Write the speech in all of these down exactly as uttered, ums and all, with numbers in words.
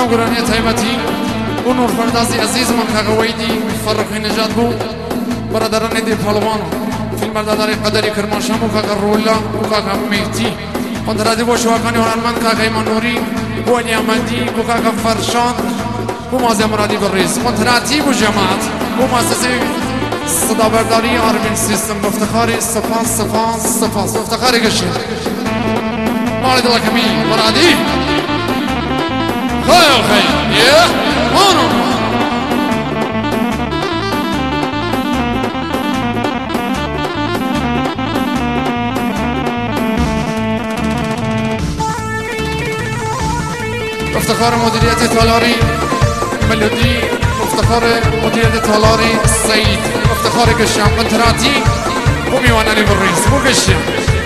بەڵام گورانیە تایبەتی بۆ نۆرفەردازی عەزیزمان کاغەوەیدی فەڕەقی نەجات بوو بەرەدەرانی دی پەڵوان فیلمبەرداداری قەدەری کرماشان بوو کاکە ڕۆلا و کاکە مێتی قۆنتراتی بۆ شواکانی هۆنەرمەند کاکە ئیمانووری بۆ نیامەندی بۆ کاکە فەرشان بۆ مازیە مرادی بەڕێز قۆنتراتی بۆ جەماعەت بۆ مؤسسەی سەدابەرداری ئارمین سیستم بەفتەخاری سەپاس سەپاس سەپاس بەفتەخاری گەشت ماڵی دڵەکەمی مرادی خەیڵ خەیڵ یێ مانۆ افتخار مديرية تالاري ملودي افتخار مديرية تالاري سعيد افتخار قشام قنتراتي وميواناني بالرئيس مو قشام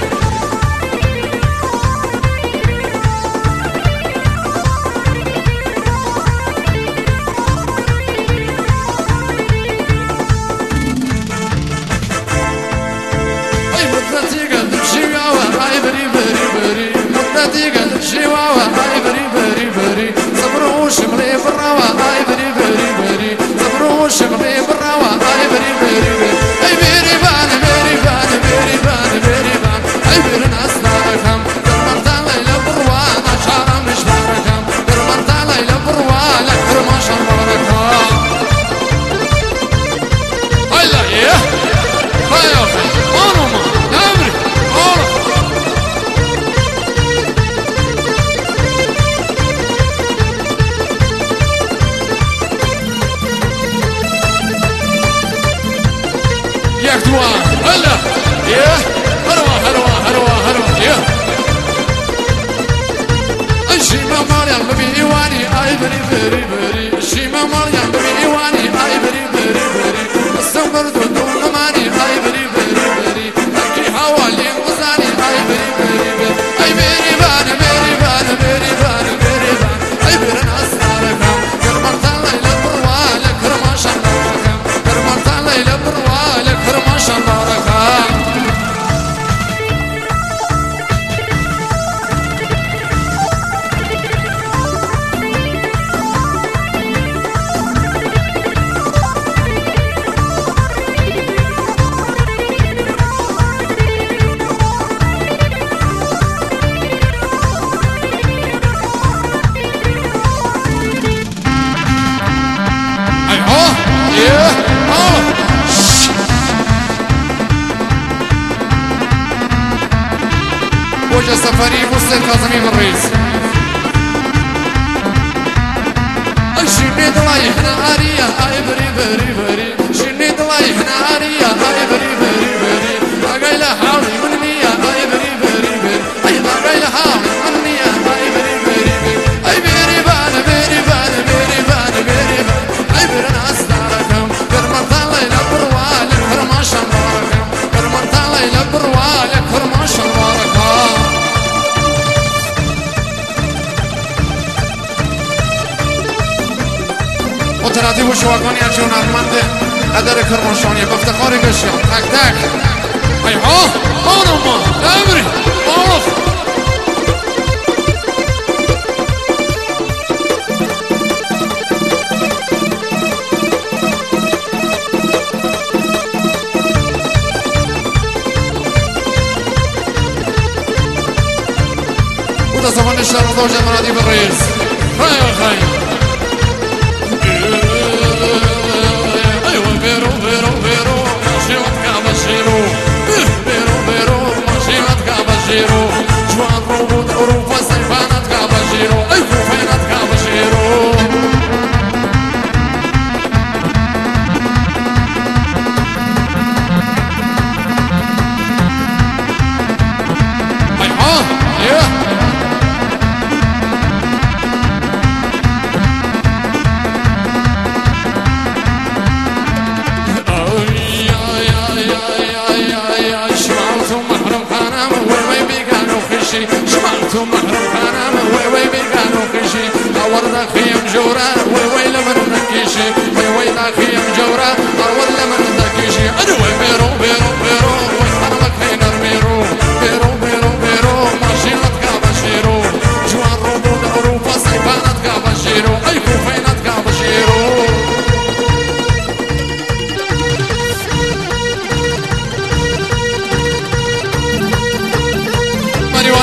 اي مدتي قد بشيواوا اي بري بري بري مدتي قد بشيواوا اي بري بري بري صبروا شملي براوا اي بري بري بري صبروا شملي براوا اي بري بري بري اي بري بان بري بان بري بان بري بان اي بري ناس ناركم درمرتا ليلة بروان اشارة مش باركم درمرتا ليلة بروان اكثر ما شمركم هلا ايه هيا اخي انا ما نمري انا ياك دوان هلا يه هروا هروا هروا هروا يه الشيمة مريم بإيواني اي بري بري بري الشيمة مريم بإيواني اي بري بري بري السمر دون ماني اي بري بري بري اكي حوالي غزاني اي بري بري بري اي بري بان بري بان بري بان بري بان اي بري ناس ناركم كرمرتا ليلة بروالك كرماشان ناركم كرمرتا ليلة بروالك كرماشان ناركم وجه سفري مسلم كاظمي بالرئيس شني ضلاي احنا عارية اي بري بري بري شني ضلاي احنا عارية اي بري بري بري اقايلة حاولي من نية اي بري بري بري اي اقايلة حاولي من نية اي بري بري بري اي بري بان بري بان بري بان بري بان اي بري ناس داركم كرمتا ليلة بروالك كرماشان باركم كرمتا ليلة بروالك كرماشان باركم قدراتی و شواکانی از هنرمند قدر کرمانشانی بافتخار گشیان تک تک ای ها آنم ما نمری آف و تا زمان شهر دوج مرادی بالرئیس خیر خیر Vero, vero, vero, masivat caballero. Vero, vero, masivat caballero. Joan robot Europa sayfanat caballero. Ay, kufanat caballero. Ay, ah, yeah. شمعتم محرم خانم وي وي بيقانو خشي أورد خيم جورا وي وي لمن نكيشي وي وي لا خيم جورا أورد لمن نكيشي أنا وي بيرو بيرو بيرو وي حرمك هينر بيرو بيرو بيرو بيرو ماشينة كابشيرو جوان روبو أوروبا سيبانة كابشيرو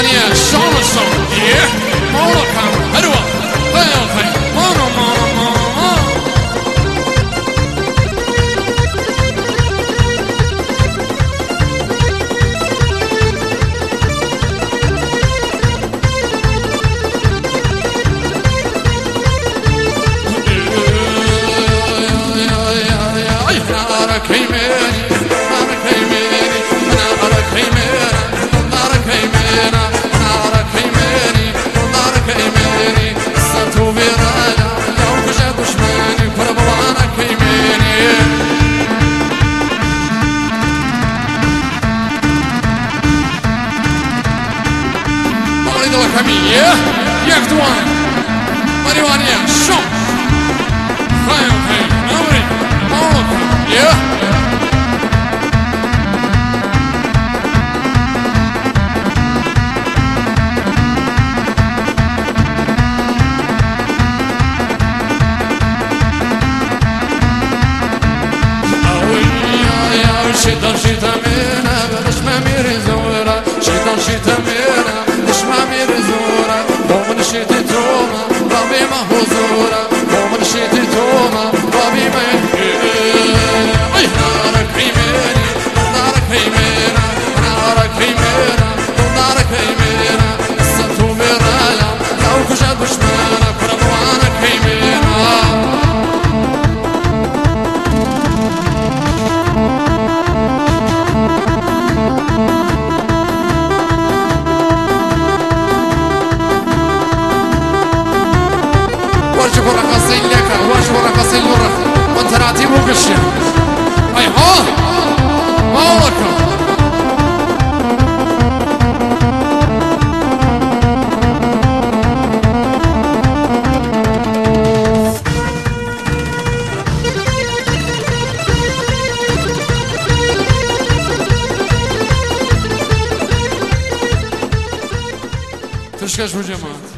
مانيا شلون شلون ايه مالو كام حلوة خير خير مانو مانو مانو Yeah, jak dłoń, Mariwanie, szum, hej, hej, dobry, mało, yeah. Şeytan şeytanına, barışma bir zora. Şeytan şeytanına, barışma bir zora. Boğun şeyti toma, Rabbime huzura. Boğun şeyti toma, Rabbime. Ay nara kıymeni, nara kıymena, nara kıymena, nara kıymena. Satu miraya, lav kuşa düşmana, kuramana kıymena. واجب رقصي لك واجب رقصي لك وانت راتي وقشة اي ها مالك تشكش بجماعة